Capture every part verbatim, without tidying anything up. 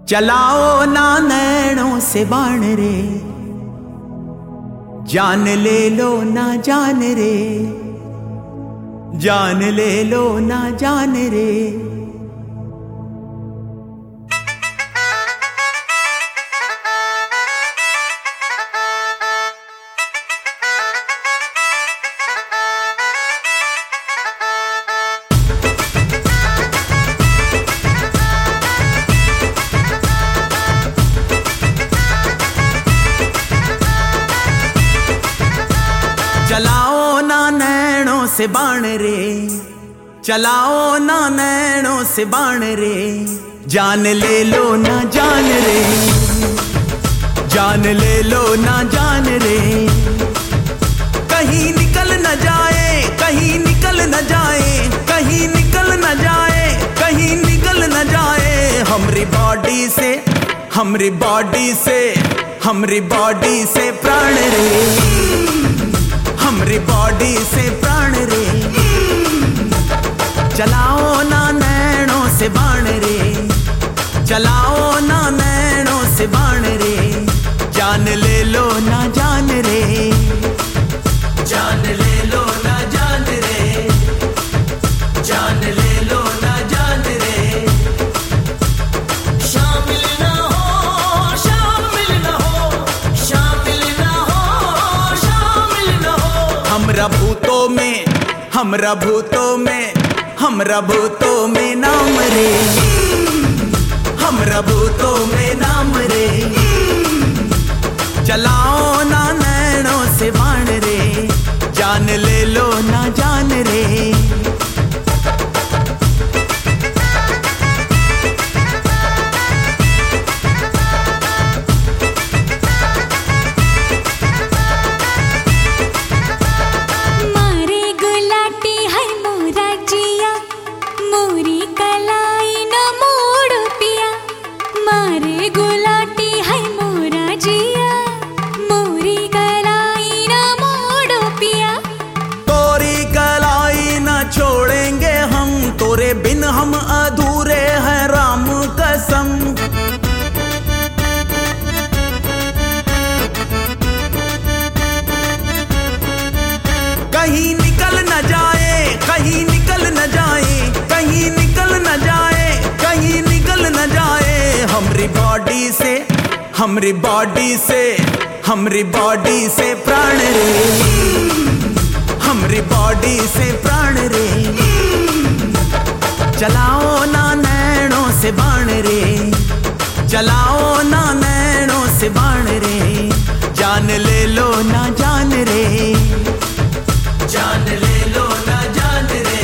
चलाओ ना नैनों से बाण रे, जान ले लो ना जान रे, जान ले लो ना जान रे। चलाओ ना नैनों से बाण रे, चलाओ ना नैनों से बाण रे, जान ले लो ना जान रे, जान ले लो ना जान रे। कहीं निकल न जाए, कहीं निकल न जाए, कहीं निकल न जाए, कहीं निकल न जाए हमरी बॉडी से, हमरी बॉडी से, हमरी बॉडी से प्राण रे, हमरी बॉडी से प्राण रे। चलाओ ना नैनों से बाण रे, चलाओ ना नैनों से बाण रे, जान ले लो ना जान रे, जान ले लो ना जान रे, जान ले लो ना जान रे। शामिल ना हो, शामिल ना हो, शामिल ना हो, शामिल ना हो हमरा भूतों में, हमरा भूतों में, हमरा भूतों में नाम रे, हमरा भूतों में नाम रे। चलाओ ना नैनों से बाण रे, जान ले लो ना जान रे। तोरे बिन हम अधूरे हैं राम कसम, कहीं निकल न जाए, कहीं निकल न जाए, कहीं निकल न जाए, कहीं निकल न जाए हमरी बॉडी से, हमरी बॉडी से, हमरी बॉडी से प्राण रे, हमरी बॉडी से प्राण रे। चलाओ ना नैनों से बाण रे, चलाओ ना नैनों से बाण रे, जान ले लो ना जान रे, जान ले लो ना जान रे।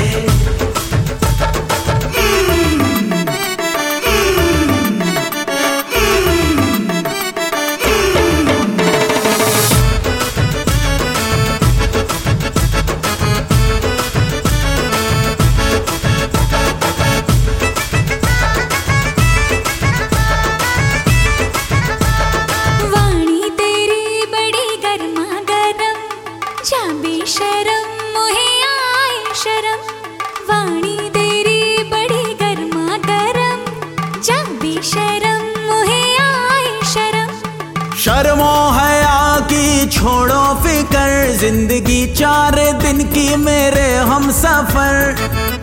शरम मुहे आए शरम, वाणी तेरी बड़ी गर्मा गर्म, जाबी शरम मुहे आए शरम। शर्मो हया की छोड़ो फिकर, जिंदगी चार दिन की मेरे हम सफर।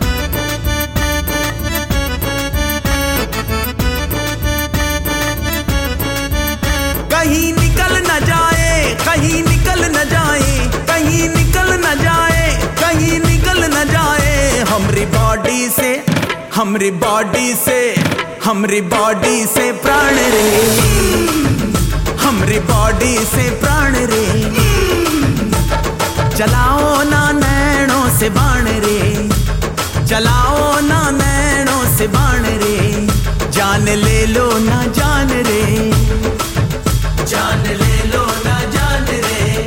कहीं निकल न जाए, कहीं निकल न जाए, कहीं निकल न जाए, कहीं निकल न जाए हमरी बॉडी से, हमरी बॉडी से, हमरी बॉडी से प्राण रे, हमरी बॉडी से प्राण रे। चलाओ ना नैनों से बाण रे, चलाओ ना नैनों से बाण रे, जान ले लो ना जान रे, जान ले लो ना जान रे।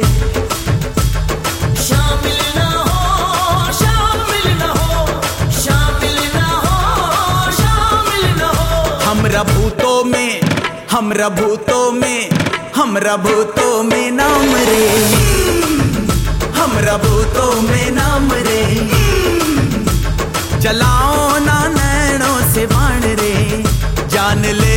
शामिल ना हो, शामिल ना हो, शामिल ना हो, शामिल ना हो हमरा भूतों में, हमरा भूतों में, हमरा भूतों में नाम रे, हमरा भूतों में नाम रे। चलाओ ना नैनों से बाण रे, जान ले